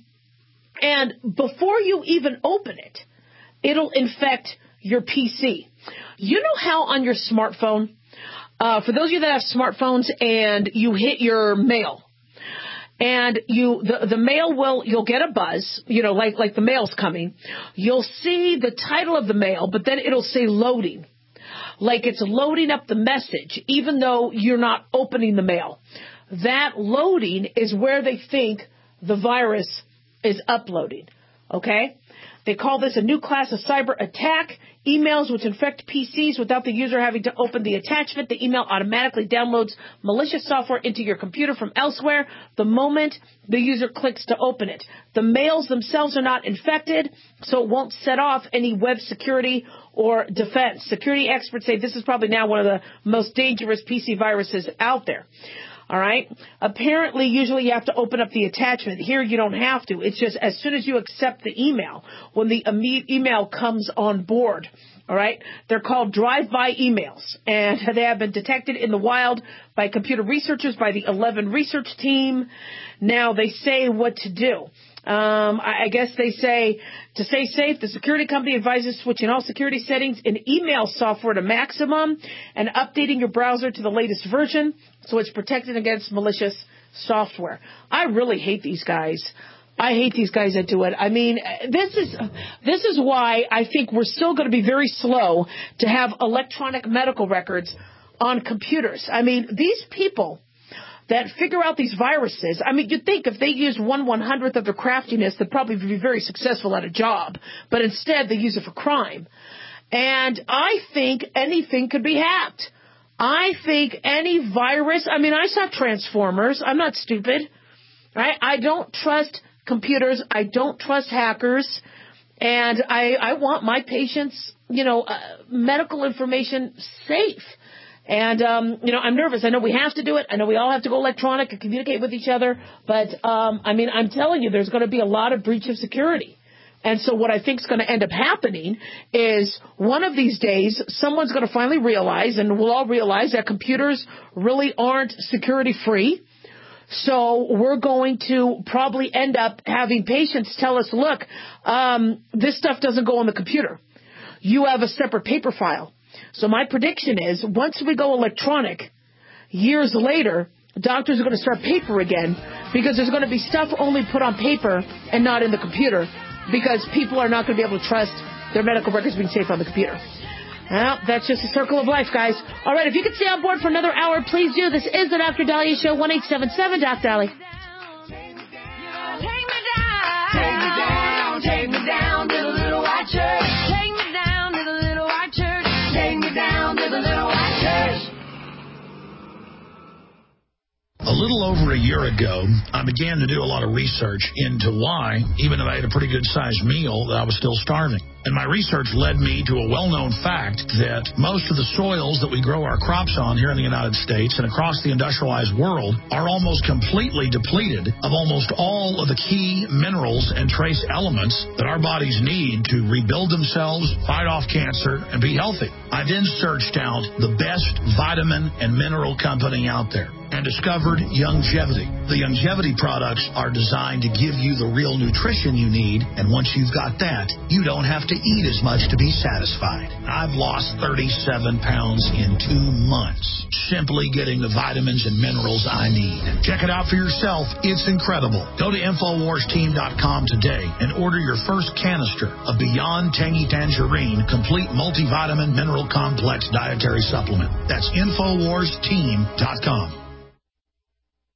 and before you even open it, it'll infect your P C. You know how on your smartphone, uh, for those of you that have smartphones and you hit your mail, And you, the, the mail will, you'll get a buzz, you know, like, like the mail's coming. You'll see the title of the mail, but then it'll say loading. Like it's loading up the message, even though you're not opening the mail. That loading is where they think the virus is uploading. Okay? They call this a new class of cyber attack. Emails which infect P Cs without the user having to open the attachment. The email automatically downloads malicious software into your computer from elsewhere the moment the user clicks to open it. The mails themselves are not infected, so it won't set off any web security or defense. Security experts say this is probably now one of the most dangerous P C viruses out there. All right. Apparently, usually you have to open up the attachment. Here, you don't have to. It's just as soon as you accept the email, when the email comes on board. All right. They're called drive-by emails, and they have been detected in the wild by computer researchers, by the eleven research team. Now, they say what to do. Um, I guess they say to stay safe, the security company advises switching all security settings in email software to maximum and updating your browser to the latest version so it's protected against malicious software. I really hate these guys. I hate these guys that do it. I mean, this is this is why I think we're still going to be very slow to have electronic medical records on computers. I mean, these people that figure out these viruses, I mean, you'd think if they used one one-hundredth of their craftiness, they'd probably be very successful at a job. But instead, they use it for crime. And I think anything could be hacked. I think any virus, I mean, I saw Transformers. I'm not stupid. Right? I don't trust computers. I don't trust hackers. And I, I want my patients, you know, uh, medical information safe. And, um, you know, I'm nervous. I know we have to do it. I know we all have to go electronic and communicate with each other. But, um, I mean, I'm telling you, there's going to be a lot of breach of security. And so what I think is going to end up happening is one of these days, someone's going to finally realize, and we'll all realize, that computers really aren't security free. So we're going to probably end up having patients tell us, look, um, this stuff doesn't go on the computer. You have a separate paper file. So my prediction is once we go electronic, years later, doctors are going to start paper again because there's going to be stuff only put on paper and not in the computer because people are not going to be able to trust their medical records being safe on the computer. Well, that's just a circle of life, guys. All right, if you could stay on board for another hour, please do. This is the Doctor Dahlia Show, one eight seven seven, Doc Dahlia. Take me down, take me down to the little white church. Take me down to the little white church. Take me down to the little white church. A little over a year ago, I began to do a lot of research into why, even if I ate a pretty good-sized meal, that I was still starving. And my research led me to a well-known fact that most of the soils that we grow our crops on here in the United States and across the industrialized world are almost completely depleted of almost all of the key minerals and trace elements that our bodies need to rebuild themselves, fight off cancer, and be healthy. I then searched out the best vitamin and mineral company out there and discovered Youngevity. The Youngevity products are designed to give you the real nutrition you need, and once you've got that, you don't have to eat as much to be satisfied. I've lost thirty-seven pounds in two months, simply getting the vitamins and minerals I need. Check it out for yourself. It's incredible. Go to Infowars Team dot com today and order your first canister of Beyond Tangy Tangerine Complete Multivitamin Mineral Complex Dietary Supplement. That's Infowars Team dot com.